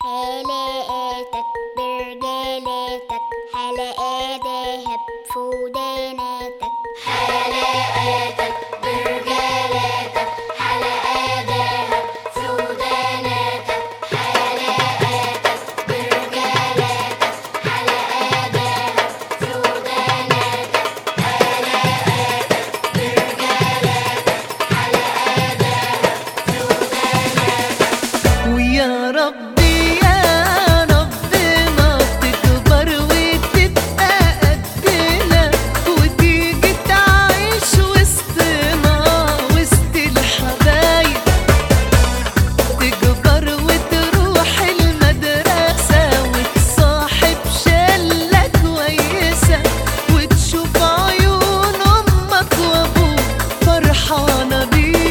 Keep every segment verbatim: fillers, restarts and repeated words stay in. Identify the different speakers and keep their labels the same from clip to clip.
Speaker 1: حلقاتك برجالاتك، حلقة دهب في وداناتك. حلقاتك برجالاتك، حلقة دهب في وداناتك. حلقاتك برجالاتك، حلقة دهب في وداناتك. حلقاتك برجالاتك، حلقة دهب في وداناتك.
Speaker 2: ويا ربي يا ربنا تكبر وتبقى قدنا، وتيجي تعيش وسطنا وسط الحبايب، تكبر وتروح المدرسة وتصاحب شلة كويسة، وتشوف عيون أمك وأبوك فرحانة بيك.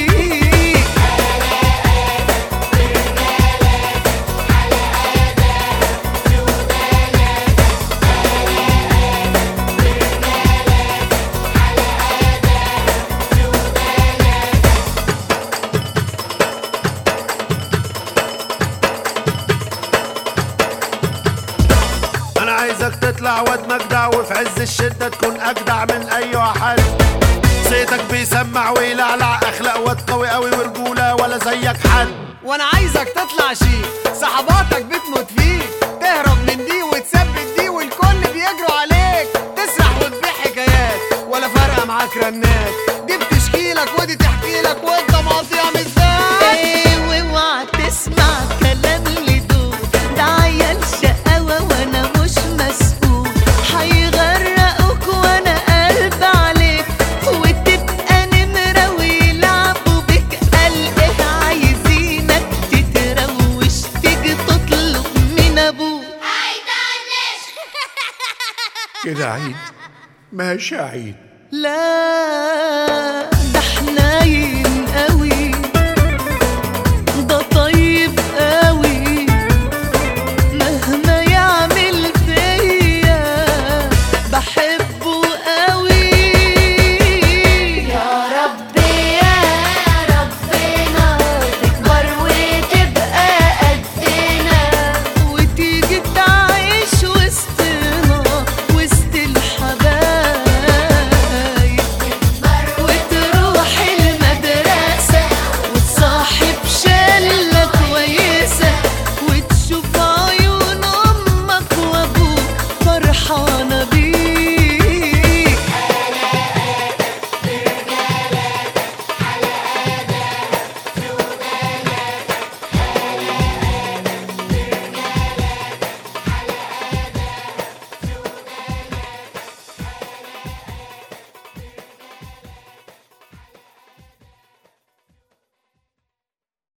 Speaker 3: انا عايزك تطلع واد مجدع، وفي عز الشدة تكون اجدع من اي حد. صيتك بيسمع ويلعلع، اخلاق واد قوي قوي ورجولة ولا زيك حد.
Speaker 4: وانا عايزك تطلع شيك، صحباتك بتموت فيك، تهرب من دي وتثبت دي والكل بيجروا عليك، تسرح وتبيع حكايات ولا فارقة معاك رنات، دي بتشكيلك ودي تحكيلك وانت مقضيها مزاج.
Speaker 2: ايه واوعى تسمع كلام لدول، ده عيال شقاوة وانا مش مسؤول، هيغرقوك وانا قلب عليك، وتبقى نمرة ويلعبوا بك. قال ايه عايزينك تتروش، تيجي تطلب من ابوك.
Speaker 5: كده عيد؟ ماشي عيد.
Speaker 2: لا ده احنا عيد